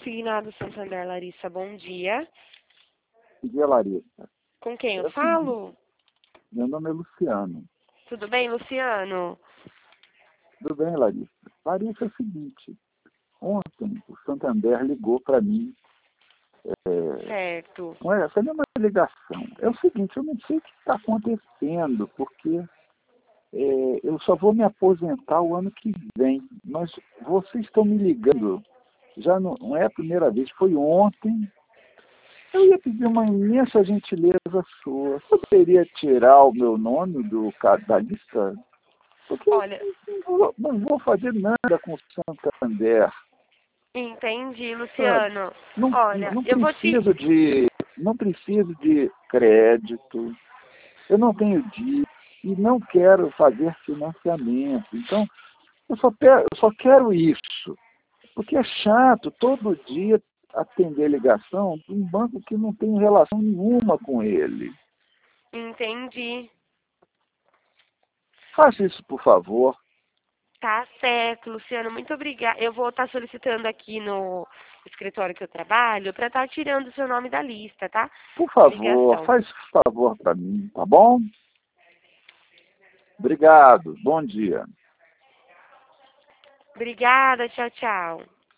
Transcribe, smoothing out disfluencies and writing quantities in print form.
Consignado Santander, Larissa, bom dia. Bom dia, Larissa. Com quem eu É o falo? Meu nome é Luciano. Tudo bem, Luciano? Tudo bem, Larissa? Larissa, é o seguinte. Ontem o Santander ligou para mim. Certo. Não é essa mesma ligação. É o seguinte, eu não sei o que está acontecendo, porque eu só vou me aposentar o ano que vem. Mas vocês estão me ligando. Já não é a primeira vez, foi ontem. Eu ia pedir uma imensa gentileza sua. Poderia tirar o meu nome da lista? Porque eu Olha, não vou fazer nada com o Santander, entendi, sabe? Luciano. Não, Olha, não eu vou te... não preciso de crédito, eu não tenho dívida e não quero fazer financiamento. Então, eu só quero isso, porque é chato todo dia atender ligação de um banco que não tem relação nenhuma com ele. Entendi. Faça isso, por favor. Tá certo, Luciano, muito obrigada. Eu vou estar solicitando aqui no escritório que eu trabalho para estar tirando o seu nome da lista, tá? Por De favor, ligação. faz esse favor para mim, tá bom? Obrigado. Bom dia. Obrigada, tchau, tchau.